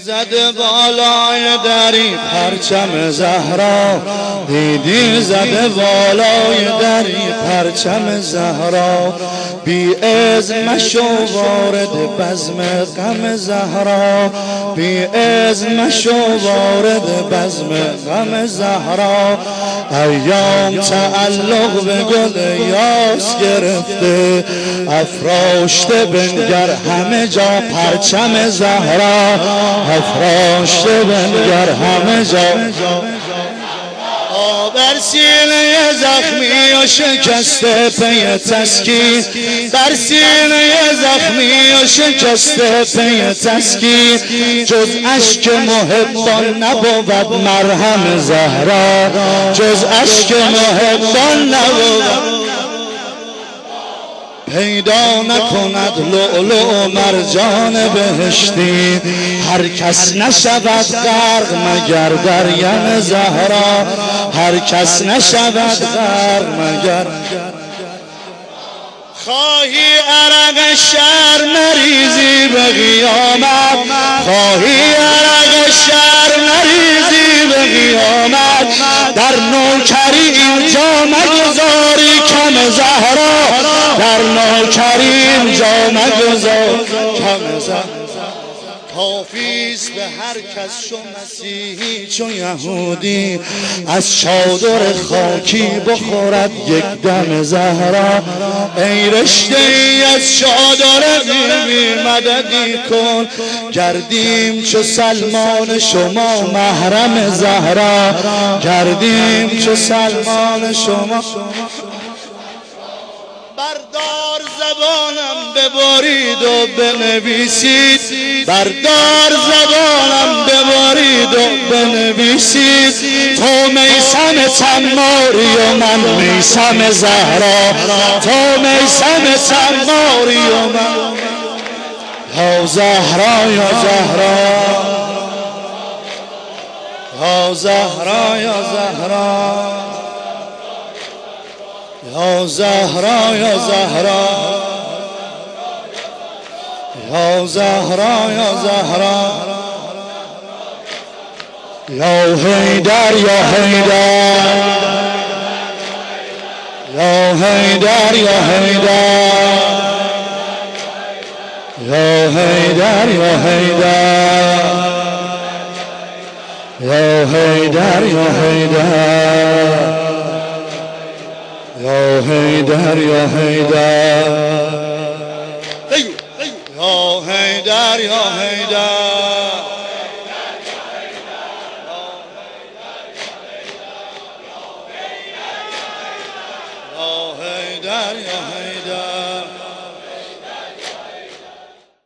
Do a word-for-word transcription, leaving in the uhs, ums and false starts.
زده بالای دری پرچم زهرا، دیدی زده بالای دری پرچم زهرا. بی اذن مشو وارد بزم غم زهرا، بی اذن مشو وارد بزم غم زهرا. ایام تعلق به گل یاس گرفته، افراشته بنگر همه جا پرچم زهرا، افراشته بنگر همه جا. بر سینه زخمی و شکسته پی تسکین، بر سینه زخمی و شکسته پی تسکین. جز اشک محبان نبود مرهم زهرا، جز اشک محبان نبود. پیدا نکند لؤلؤ و مرجان بهشتی، هر کس نشود غرق مگر در یم زهرا، هر کس نشود غرق مگر. خواهی عرق شر نریزی به قیامت، خواهی عرق شر نریزی به قیامت. در نوکری اینجا مگذاری کم زهرا، در نوکری اینجا مگذار کم زهرا. کافیست به هر کس چو مسیحی چو یهودی، از چادر خاکی بخورد یک دم زهرا. ای رشته ای از چادر بیبی مددی کن، گردیم چو سلمان شما محرم زهرا، گردیم چو سلمان شما. بردار زبانم ببرید و بنویسید، بردار زبانم ببرید و بنویسید. تو میثم تماری و من میثم زهرا، تو میثم تماری و من. یا زهرا یا زهرا، یا زهرا یا زهرا، یا زهرا یا زهرا، یا زهرا یا زهرا. یا حیدر یا حیدر، یا حیدر یا حیدر، یا حیدر یا حیدر، یا حیدر یا حیدر، یا حیدر یا حیدر، یا حیدر یا حیدر، یا حیدر یا حیدر.